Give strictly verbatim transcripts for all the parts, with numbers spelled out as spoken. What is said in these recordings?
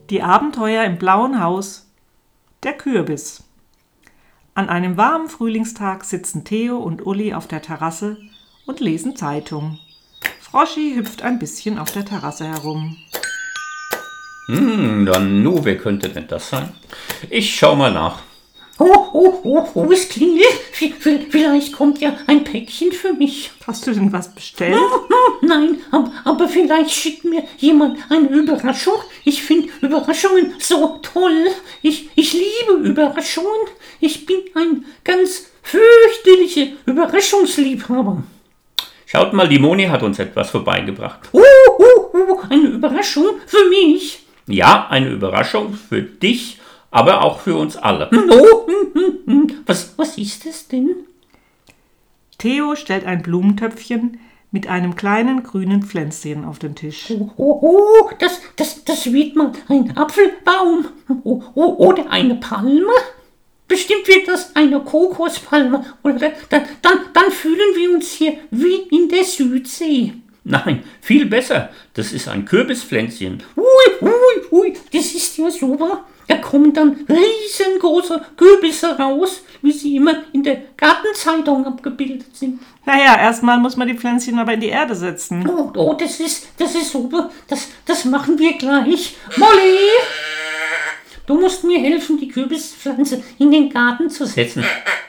Die Abenteuer im blauen Haus. Der Kürbis. An einem warmen Frühlingstag sitzen Theo und Uli auf der Terrasse und lesen Zeitung. Froschi hüpft ein bisschen auf der Terrasse herum. Hm, dann nu, wer könnte denn das sein? Ich schau mal nach. Oh, oh, oh, oh, es klingelt. Vielleicht kommt ja ein Päckchen für mich. Hast du denn was bestellt? Nein, aber, aber vielleicht schickt mir jemand eine Überraschung. Ich finde Überraschungen so toll. Ich, ich liebe Überraschungen. Ich bin ein ganz fürchterlicher Überraschungsliebhaber. Schaut mal, die Moni hat uns etwas vorbeigebracht. Oh, oh, oh, eine Überraschung für mich. Ja, eine Überraschung für dich, aber auch für uns alle. Oh, was, was ist das denn? Theo stellt ein Blumentöpfchen mit einem kleinen grünen Pflänzchen auf den Tisch. Oh, oh, oh, das, das, das wird mal ein Apfelbaum. Oh, oh, oder eine Palme. Bestimmt wird das eine Kokospalme. Oder dann, dann, dann fühlen wir uns hier wie in der Südsee. Nein, viel besser. Das ist ein Kürbispflänzchen. Ui, ui, ui, das ist ja super. Da kommen dann riesengroße Kürbisse raus, wie sie immer in der Gartenzeitung abgebildet sind. Naja, erstmal muss man die Pflänzchen aber in die Erde setzen. Oh, oh das ist, das ist super. Das, das machen wir gleich. Molly, du musst mir helfen, die Kürbispflanze in den Garten zu setzen.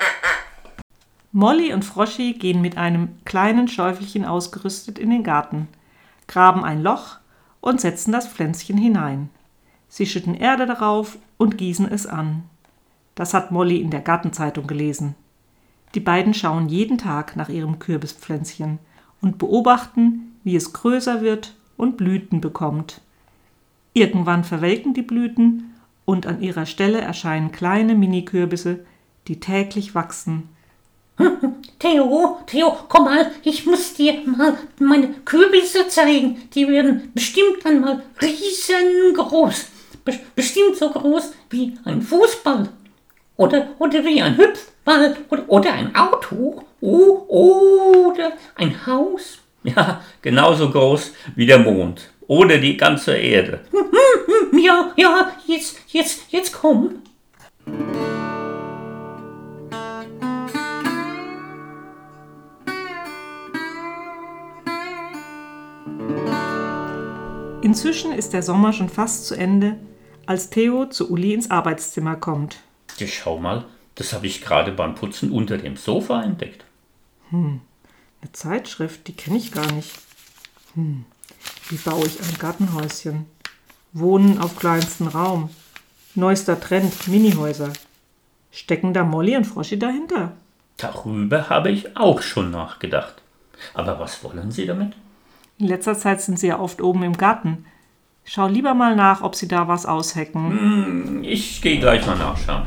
Molly und Froschi gehen mit einem kleinen Schäufelchen ausgerüstet in den Garten, graben ein Loch und setzen das Pflänzchen hinein. Sie schütten Erde darauf und gießen es an. Das hat Molly in der Gartenzeitung gelesen. Die beiden schauen jeden Tag nach ihrem Kürbispflänzchen und beobachten, wie es größer wird und Blüten bekommt. Irgendwann verwelken die Blüten und an ihrer Stelle erscheinen kleine Mini-Kürbisse, die täglich wachsen. Theo, Theo, komm mal, ich muss dir mal meine Kürbisse zeigen. Die werden bestimmt einmal riesengroß. Bestimmt so groß wie ein Fußball. Oder, oder wie ein Hüpfball. Oder, oder ein Auto. Oh, oder ein Haus. Ja, genauso groß wie der Mond. Oder die ganze Erde. Ja, ja, jetzt, jetzt, jetzt komm. Inzwischen ist der Sommer schon fast zu Ende, als Theo zu Uli ins Arbeitszimmer kommt. Ja, schau mal, das habe ich gerade beim Putzen unter dem Sofa entdeckt. Hm, eine Zeitschrift, die kenne ich gar nicht. Hm, wie baue ich ein Gartenhäuschen? Wohnen auf kleinstem Raum. Neuester Trend, Minihäuser. Stecken da Molly und Froschi dahinter? Darüber habe ich auch schon nachgedacht. Aber was wollen Sie damit? In letzter Zeit sind sie ja oft oben im Garten. Schau lieber mal nach, ob sie da was aushecken. Hm, ich gehe gleich mal nachschauen.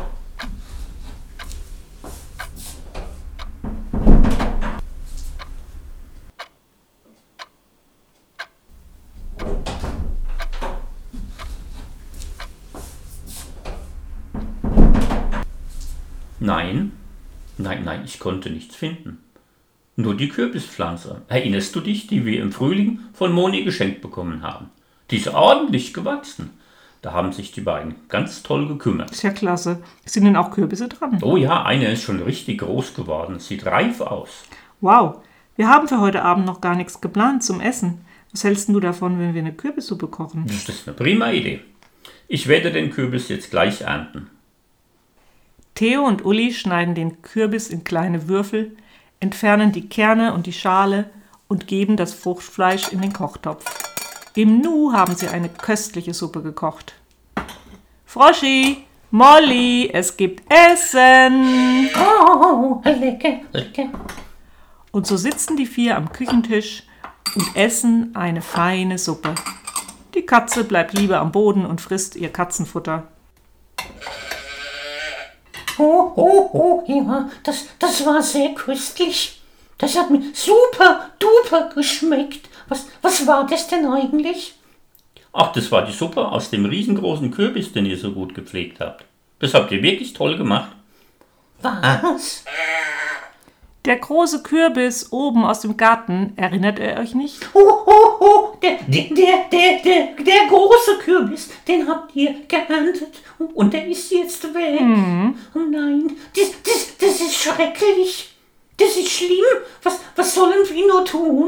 Nein, nein, nein, ich konnte nichts finden. Nur die Kürbispflanze. Erinnerst du dich, die wir im Frühling von Moni geschenkt bekommen haben? Die ist ordentlich gewachsen. Da haben sich die beiden ganz toll gekümmert. Ist ja klasse. Sind denn auch Kürbisse dran? Oh ja, eine ist schon richtig groß geworden. Sieht reif aus. Wow, wir haben für heute Abend noch gar nichts geplant zum Essen. Was hältst du davon, wenn wir eine Kürbissuppe kochen? Das ist eine prima Idee. Ich werde den Kürbis jetzt gleich ernten. Theo und Uli schneiden den Kürbis in kleine Würfel, entfernen die Kerne und die Schale und geben das Fruchtfleisch in den Kochtopf. Im Nu haben sie eine köstliche Suppe gekocht. Froschi, Molly, es gibt Essen! Oh, lecker, lecker. Und so sitzen die vier am Küchentisch und essen eine feine Suppe. Die Katze bleibt lieber am Boden und frisst ihr Katzenfutter. Oh, oh, oh, ja, das, das war sehr köstlich. Das hat mir super duper geschmeckt. Was, was war das denn eigentlich? Ach, das war die Suppe aus dem riesengroßen Kürbis, den ihr so gut gepflegt habt. Das habt ihr wirklich toll gemacht. Was? Der große Kürbis oben aus dem Garten, erinnert ihr euch nicht? Oh, oh, oh, der, der, der, der, der, der große Kürbis, den habt ihr geerntet und der ist jetzt weg. Mhm. Oh nein, das, das, das ist schrecklich. Das ist schlimm. Was, was sollen wir nur tun?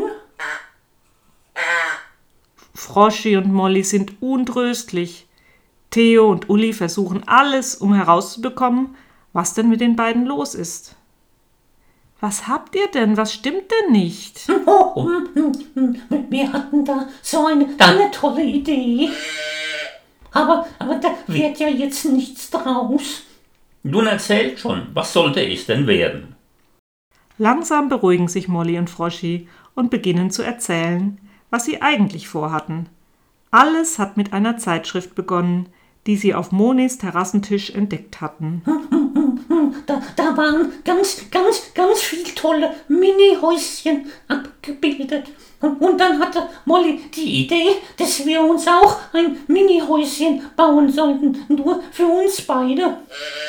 Froschi und Molly sind untröstlich. Theo und Uli versuchen alles, um herauszubekommen, was denn mit den beiden los ist. Was habt ihr denn? Was stimmt denn nicht? Oh, wir hatten da so eine, eine tolle Idee. Aber, aber da wird ja jetzt nichts draus. Nun erzählt schon, was sollte es denn werden? Langsam beruhigen sich Molly und Froschi und beginnen zu erzählen, was sie eigentlich vorhatten. Alles hat mit einer Zeitschrift begonnen, die sie auf Monis Terrassentisch entdeckt hatten. Da, da waren ganz, ganz, ganz viele tolle Mini-Häuschen abgebildet. Und, und dann hatte Molly die Idee, dass wir uns auch ein Mini-Häuschen bauen sollten. Nur für uns beide.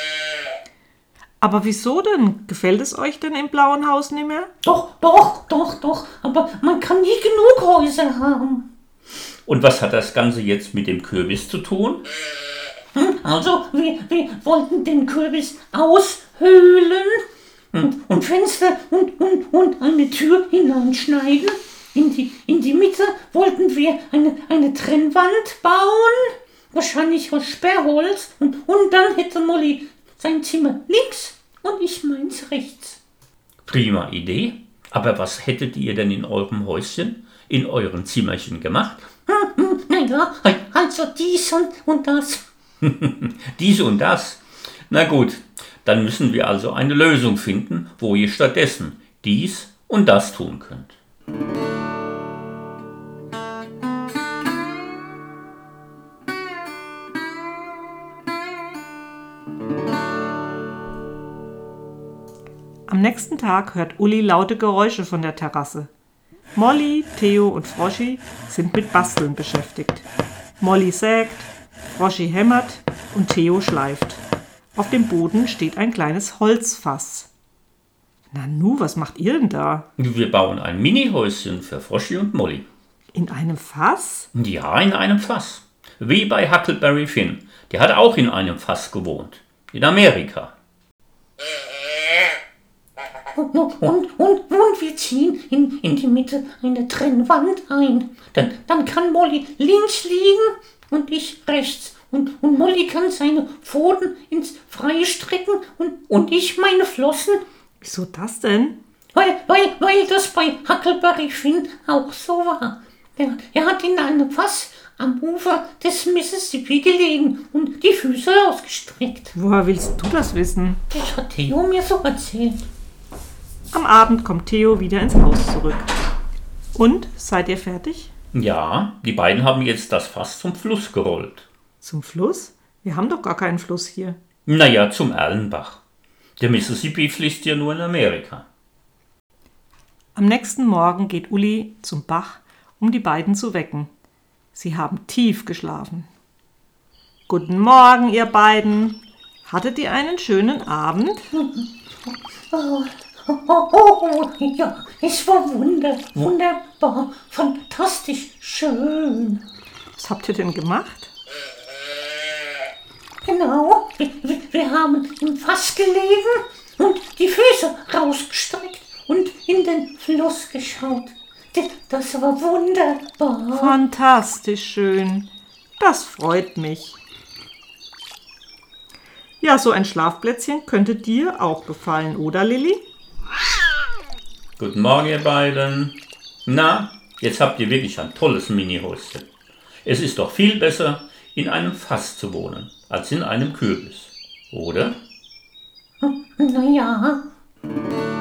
Aber wieso denn? Gefällt es euch denn im blauen Haus nicht mehr? Doch, doch, doch, doch. Aber man kann nie genug Häuser haben. Und was hat das Ganze jetzt mit dem Kürbis zu tun? Also, wir, wir wollten den Kürbis aushöhlen und, und Fenster und, und, und eine Tür hineinschneiden. In die, in die Mitte wollten wir eine, eine Trennwand bauen, wahrscheinlich aus Sperrholz. Und, und dann hätte Molly sein Zimmer links und ich meins rechts. Prima Idee. Aber was hättet ihr denn in eurem Häuschen, in eurem Zimmerchen gemacht? Hm, hm, naja, also dies und, und das. Dies und das. Na gut, dann müssen wir also eine Lösung finden, wo ihr stattdessen dies und das tun könnt. Am nächsten Tag hört Uli laute Geräusche von der Terrasse. Molly, Theo und Froschi sind mit Basteln beschäftigt. Molly sägt, Froschi hämmert und Theo schleift. Auf dem Boden steht ein kleines Holzfass. Nanu, was macht ihr denn da? Wir bauen ein Mini-Häuschen für Froschi und Molly. In einem Fass? Ja, in einem Fass. Wie bei Huckleberry Finn. Der hat auch in einem Fass gewohnt. In Amerika. Und, und, und, und wir ziehen in, in die Mitte eine Trennwand ein. Dann, dann kann Molly links liegen und ich rechts. Und, und Molly kann seine Pfoten ins Freie strecken und, und ich meine Flossen. Wieso das denn? Weil, weil, weil das bei Huckleberry Finn auch so war. Er, er hat in einem Fass am Ufer des Mississippi gelegen und die Füße ausgestreckt. Woher willst du das wissen? Das hat Theo mir so erzählt. Am Abend kommt Theo wieder ins Haus zurück. Und, seid ihr fertig? Ja, die beiden haben jetzt das Fass zum Fluss gerollt. Zum Fluss? Wir haben doch gar keinen Fluss hier. Naja, zum Erlenbach. Der Mississippi fließt ja nur in Amerika. Am nächsten Morgen geht Uli zum Bach, um die beiden zu wecken. Sie haben tief geschlafen. Guten Morgen, ihr beiden. Hattet ihr einen schönen Abend? Oh, oh, oh, oh, ja, es war wunder, wunderbar, fantastisch schön. Was habt ihr denn gemacht? Genau, wir, wir, wir haben im Fass gelegen und die Füße rausgestreckt und in den Fluss geschaut. Das war wunderbar. Fantastisch schön. Das freut mich. Ja, so ein Schlafplätzchen könnte dir auch gefallen, oder Lilli? Guten Morgen, ihr beiden. Na, jetzt habt ihr wirklich ein tolles Mini-Häuschen. Es ist doch viel besser, in einem Fass zu wohnen, als in einem Kürbis, oder? Na ja.